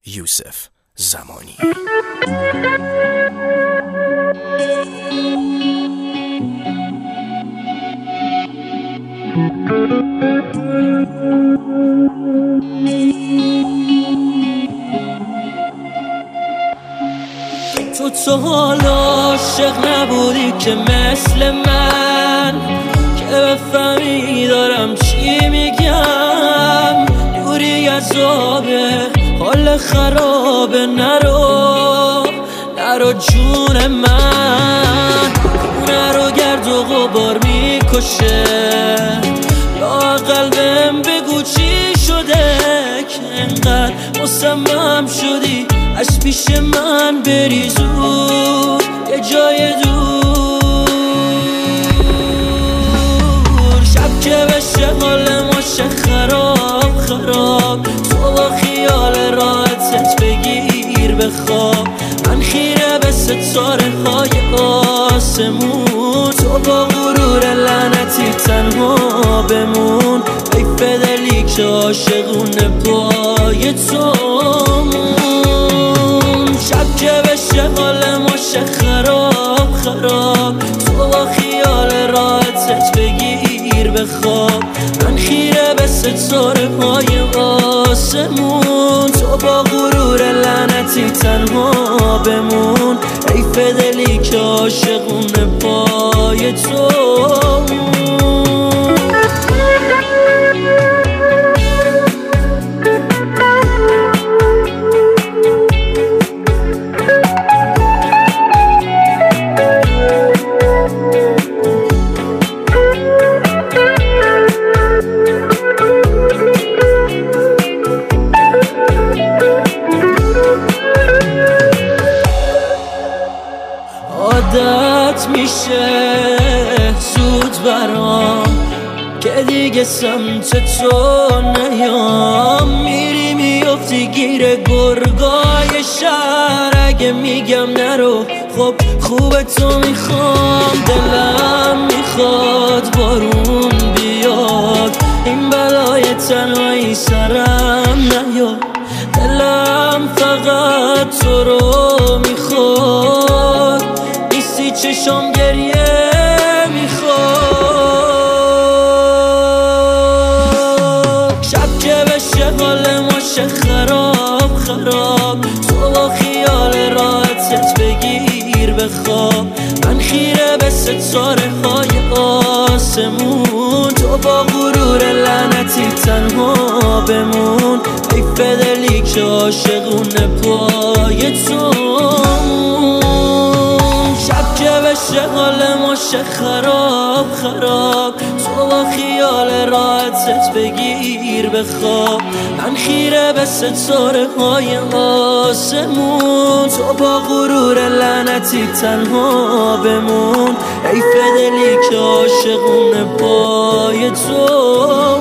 یوسف زمانی. تو حالا عاشق نبودی که مثل من، که بفهمی دارم چی میگم. دوری از آبه، حال خرابه، نرو جون من. خونه رو گرد و غبار میکشه، لااقل بهم بگو چی شده که انقدر مصمم شدی از پیش من بری زود یه جای دور. شب که بشه حال ما شه خراب، تو با خیال راحتت بگیر بخواب. من خیره به ستاره های آسمون، تو با غرور لعنتی تنها بمون. حیف دلی که عاشقونه پای تو. شب که بشه حال ما شه خراب، تو با خیال راحتت بگیر بخواب. من خیره به ستاره های آسمون، تو با غرور لعنتی تنها بمون. حیف دلی که عاشقونه پای تو. عادت میشه زود برام که دیگه سمت تو نیام. میری میافتی گیر گرگای شهر، اگه میگم نرو خب خوب تو میخوام. دلم میخواد بارون بیاد، این بلای تنهایی سرم نیاد. دلم فقط تو رو میخواد، نیستی چشم گریه میخواد. شب که بشه حال ما شه خراب، تو با خیال راحتت بگیر بخواب. من خیره به ستاره های آسمون، تو با غرور لعنتی تنها بمون. حیف دلی که عاشقونه پای تو. شب که بشه حال ما شه خراب، تو با خیال راحتت بگیر بخواب. من خیره به ستاره های آسمون، تو با غرور لعنتی تنها بمون. حیف دلی که عاشقونه پای تو.